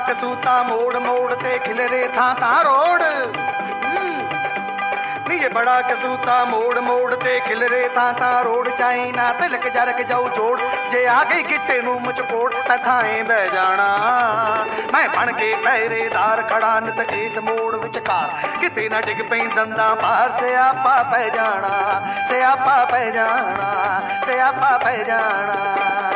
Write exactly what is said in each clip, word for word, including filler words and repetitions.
ਕਸੂਤਾ ਮੋੜ ਮੋੜ ਤੇ ਖਿਲਰੇ ਥਾਂ ਥਾਂ ਰੋਡ। ਨੀ ਇਹ ਬੜਾ ਕਸੂਤਾ ਮੋੜ ਮੋੜ ਤੇ ਖਿਲਰੇ ਥਾਂ ਥਾਂ ਰੋਡ। ਚਾਈ ਨਾ ਤਿਲਕ ਜਰਕ ਜਾਊ ਜੋੜ, ਜੇ ਆ ਗਈ ਗਿੱਟੇ ਨੂੰ ਮੁਚਕੋੜ ਤਾਂ ਥਾਂ ਬਹਿ ਜਾਣਾ। ਮੈਂ ਬਣ ਕੇ ਪਹਿਰੇਦਾਰ ਖੜਾ ਨਿਤ ਇਸ ਮੋੜ ਵਿਚਕਾਰ, ਕਿਤੇ ਨਾ ਡਿੱਗ ਪਈ ਦੰਦਾਂ ਪਾਰ। ਸਿਆਪਾ ਪੈ ਜਾਣਾ, ਸਿਆਪਾ ਪੈ ਜਾਣਾ, ਸਿਆਪਾ ਪੈ ਜਾਣਾ।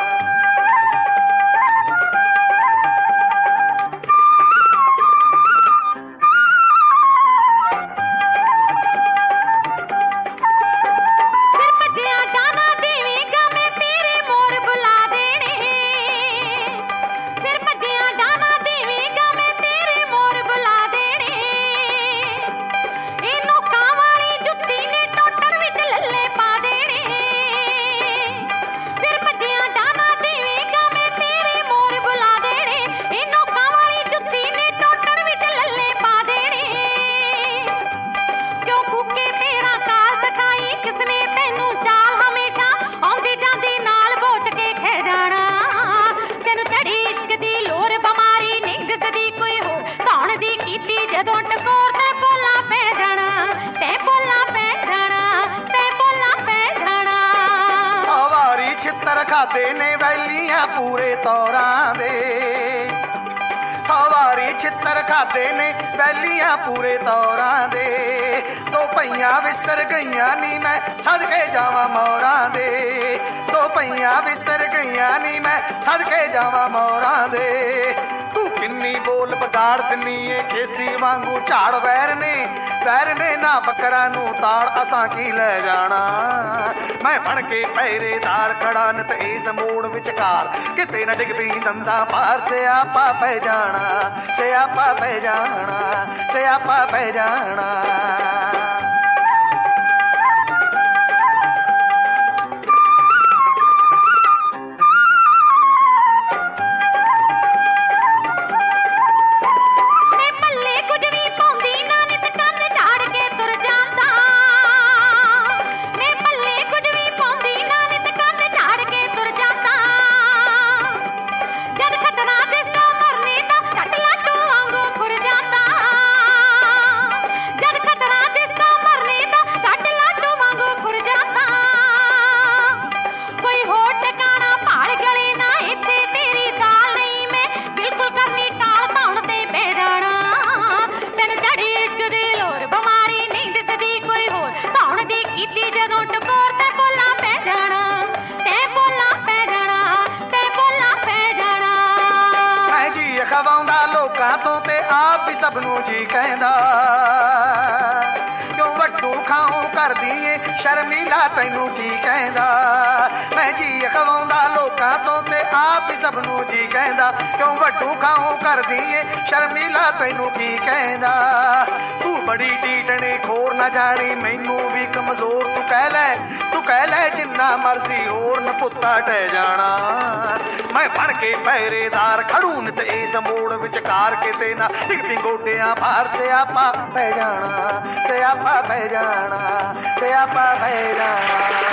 ਛਿੱਤਰ ਖਾਦੇ ਨੇ ਵੈਲੀਆਂ ਪੂਰੇ ਤੌਰਾਂ ਦੇ, ਸੌ ਵਾਰੀ ਛਿੱਤਰ ਖਾਦੇ ਨੇ ਵੈਲੀਆਂ ਪੂਰੇ ਤੌਰਾਂ ਦੇ। ਦੋ ਪਈਆਂ ਵਿਸਰ ਗਈਆਂ ਨੀ ਮੈਂ ਸਦਕੇ ਜਾਵਾਂ ਮੋਰਾਂ ਦੇ, ਦੋ ਪਈਆਂ ਵਿਸਰ ਗਈਆਂ ਨੀ ਮੈਂ ਸਦਕੇ ਜਾਵਾਂ ਮੋਰਾਂ ਦੇ। ਤੂੰ ਕਿੰਨੀ ਬੋਲ ਵਿਗਾੜ ਦਿੰਨੀ ਏ ਖੇਸੀ ਵਾਂਗੂ ਝਾੜ। ਵੈਰ ਨੇ ਵੈਰ ਨੇ ਨਾ ਬੱਕਰਾਂ ਨੂੰ ਤਾੜ, ਅਸਾਂ ਕੀ ਲੈ ਜਾਣਾ। ਮੈਂ ਬਣ ਕੇ ਪਹਿਰੇਦਾਰ ਖੜਾ ਨਿਤ ਇਸ ਮੋੜ ਵਿਚਕਾਰ, ਕਿਤੇ ਨਾ ਡਿੱਗ ਪਈ ਦੰਦਾਂ ਪਾਰ। ਸਿਆਪਾ ਪੈ ਜਾਣਾ, ਸਿਆਪਾ ਪੈ ਜਾਣਾ, ਸਿਆਪਾ ਪੈ ਜਾਣਾ। ਖਵਾਉਂਦਾ ਲੋਕਾਂ ਤੋਂ ਤੇ ਆਪ ਵੀ ਸਭ ਨੂੰ ਜੀ ਕਹਿੰਦਾ। ਕਿਉਂ ਵੱਟੂ ਖਾਉ ਕਰਦੀ ਏ ਸ਼ਰਮੀਲਾ ਤੈਨੂੰ ਕੀ ਕਹਿੰਦਾ। ਮੈਂ ਜੀ ਖਵਾਉਂਦਾ ਲੋਕਾਂ ਤੋਂ ਤੇ ਆਪ ਵੀ ਸਭ ਨੂੰ ਜੀ ਕਹਿੰਦਾ। ਕਿਉਂ ਵੱਟੂ ਖਾਉ ਕਰਦੀ ਏ ਸ਼ਰਮੀਲਾ ਤੈਨੂੰ ਕੀ ਕਹਿੰਦਾ। ਤੂੰ ਬੜੀ ਢੀਠਣੀ ਖੋਰ ਨਾ ਜਾਣੀ ਮੈਨੂੰ ਵੀ ਕਮਜ਼ੋਰ। ਤੂੰ ਕਹਿ ਲੈ ਤੂੰ ਕਹਿ ਲੈ ਜਿੰਨਾ ਮਰਜ਼ੀ ਹੋਰ ਨਪੁੱਤਾ ਟਹਿ ਜਾਣਾ। ਮੈਂ ਬਣ ਕੇ ਪਹਿਰੇਦਾਰ ਖੜੂ ਨਿਤ ਇਸ ਮੋੜ ਵਿਚਕਾਰ, ਕਿਤੇ ਨਾ ਡਿੱਗ ਪਈ ਗੋਡਿਆਂ ਭਾਰ। ਸਿਆਪਾ ਪੈ ਜਾਣਾ, ਸਿਆਪਾ ਪੈ ਜਾਣਾ, ਸਿਆਪਾ ਪੈ ਜਾਣਾ।